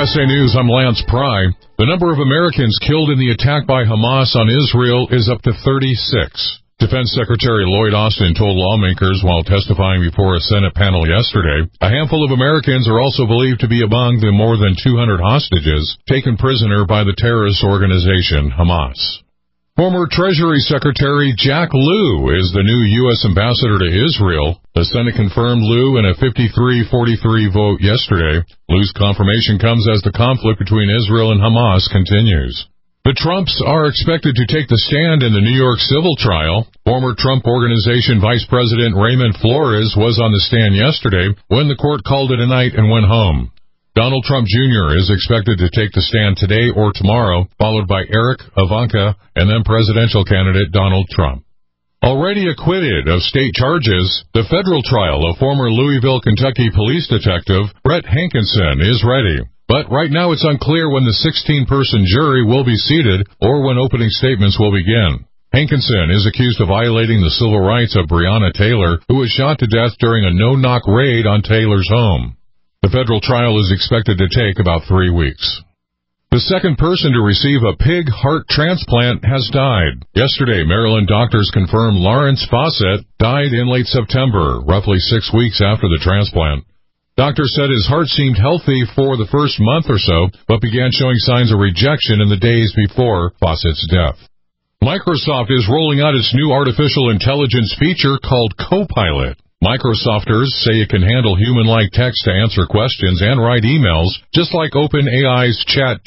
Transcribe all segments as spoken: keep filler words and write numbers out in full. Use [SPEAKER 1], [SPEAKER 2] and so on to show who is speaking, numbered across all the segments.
[SPEAKER 1] S A News, I'm Lance Pry. The number of Americans killed in the attack by Hamas on Israel is up to thirty-six. Defense Secretary Lloyd Austin told lawmakers while testifying before a Senate panel yesterday, a handful of Americans are also believed to be among the more than two hundred hostages taken prisoner by the terrorist organization Hamas. Former Treasury Secretary Jack Lew is the new U S ambassador to Israel. The Senate confirmed Lew in a fifty-three forty-three vote yesterday. Lew's confirmation comes as the conflict between Israel and Hamas continues. The Trumps are expected to take the stand in the New York civil trial. Former Trump Organization Vice President Raymond Flores was on the stand yesterday when the court called it a night and went home. Donald Trump Junior is expected to take the stand today or tomorrow, followed by Eric, Ivanka, and then presidential candidate Donald Trump. Already acquitted of state charges, the federal trial of former Louisville, Kentucky police detective Brett Hankinson is ready. But right now it's unclear when the sixteen-person jury will be seated or when opening statements will begin. Hankinson is accused of violating the civil rights of Breonna Taylor, who was shot to death during a no-knock raid on Taylor's home. The federal trial is expected to take about three weeks. The second person to receive a pig heart transplant has died. Yesterday, Maryland doctors confirmed Lawrence Fawcett died in late September, roughly six weeks after the transplant. Doctors said his heart seemed healthy for the first month or so, but began showing signs of rejection in the days before Fawcett's death. Microsoft is rolling out its new artificial intelligence feature called Copilot. Microsofters say it can handle human-like text to answer questions and write emails, just like OpenAI's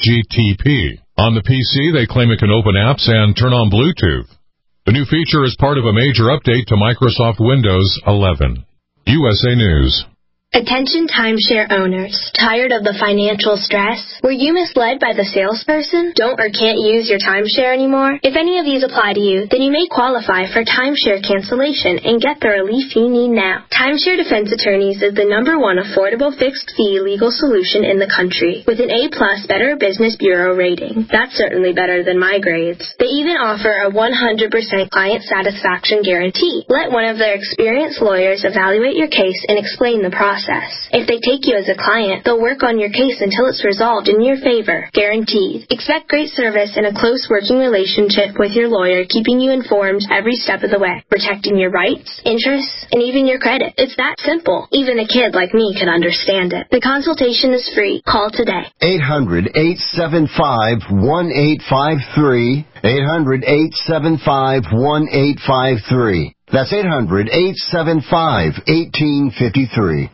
[SPEAKER 1] ChatGPT. On the P C, they claim it can open apps and turn on Bluetooth. The new feature is part of a major update to Microsoft Windows eleven. U S A News.
[SPEAKER 2] Attention timeshare owners. Tired of the financial stress? Were you misled by the salesperson? Don't or can't use your timeshare anymore? If any of these apply to you, then you may qualify for timeshare cancellation and get the relief you need now. Timeshare Defense Attorneys is the number one affordable fixed-fee legal solution in the country with an A-plus Better Business Bureau rating. That's certainly better than my grades. They even offer a one hundred percent client satisfaction guarantee. Let one of their experienced lawyers evaluate your case and explain the process. If they take you as a client, they'll work on your case until it's resolved in your favor. Guaranteed. Expect great service and a close working relationship with your lawyer, keeping you informed every step of the way, protecting your rights, interests, and even your credit. It's that simple. Even a kid like me can understand it. The consultation is free. Call today.
[SPEAKER 3] eight hundred, eight seven five, one eight five three. eight hundred, eight seven five, one eight five three. That's eight hundred, eight seven five, one eight five three.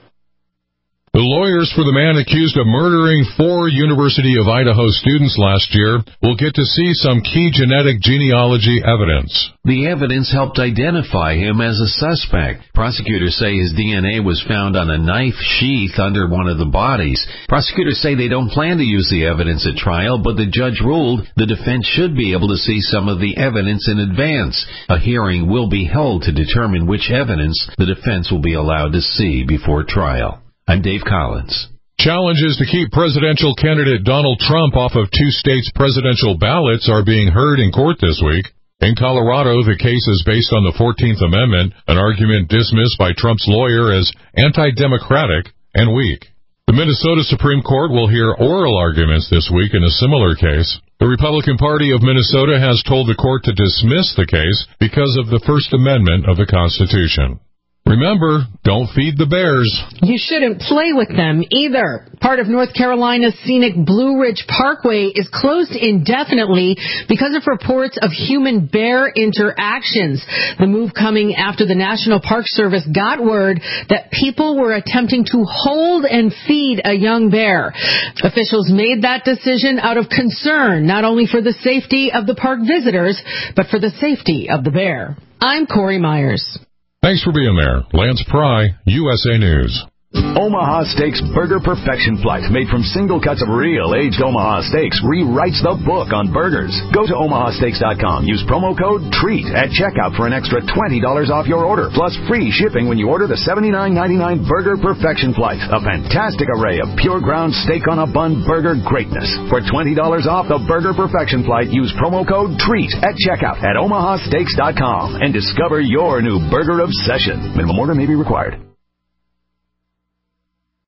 [SPEAKER 1] The lawyers for the man accused of murdering four University of Idaho students last year will get to see some key genetic genealogy evidence.
[SPEAKER 4] The evidence helped identify him as a suspect. Prosecutors say his D N A was found on a knife sheath under one of the bodies. Prosecutors say they don't plan to use the evidence at trial, but the judge ruled the defense should be able to see some of the evidence in advance. A hearing will be held to determine which evidence the defense will be allowed to see before trial. I'm Dave Collins.
[SPEAKER 1] Challenges to keep presidential candidate Donald Trump off of two states' presidential ballots are being heard in court this week. In Colorado, the case is based on the fourteenth Amendment, an argument dismissed by Trump's lawyer as anti-democratic and weak. The Minnesota Supreme Court will hear oral arguments this week in a similar case. The Republican Party of Minnesota has told the court to dismiss the case because of the First Amendment of the Constitution. Remember, don't feed the bears.
[SPEAKER 5] You shouldn't play with them either. Part of North Carolina's scenic Blue Ridge Parkway is closed indefinitely because of reports of human-bear interactions. The move coming after the National Park Service got word that people were attempting to hold and feed a young bear. Officials made that decision out of concern, not only for the safety of the park visitors, but for the safety of the bear. I'm Corey Myers.
[SPEAKER 1] Thanks for being there. Lance Pry, U S A News.
[SPEAKER 6] Omaha Steaks Burger Perfection Flight, made from single cuts of real aged Omaha steaks, rewrites the book on burgers. Go to omaha steaks dot com. Use promo code TREAT at checkout for an extra twenty dollars off your order, plus free shipping when you order the seventy-nine ninety-nine Burger Perfection Flight. A fantastic array of pure ground steak on a bun burger greatness. For twenty dollars off the Burger Perfection Flight, use promo code TREAT at checkout at omaha steaks dot com and discover your new burger obsession. Minimum order may be required.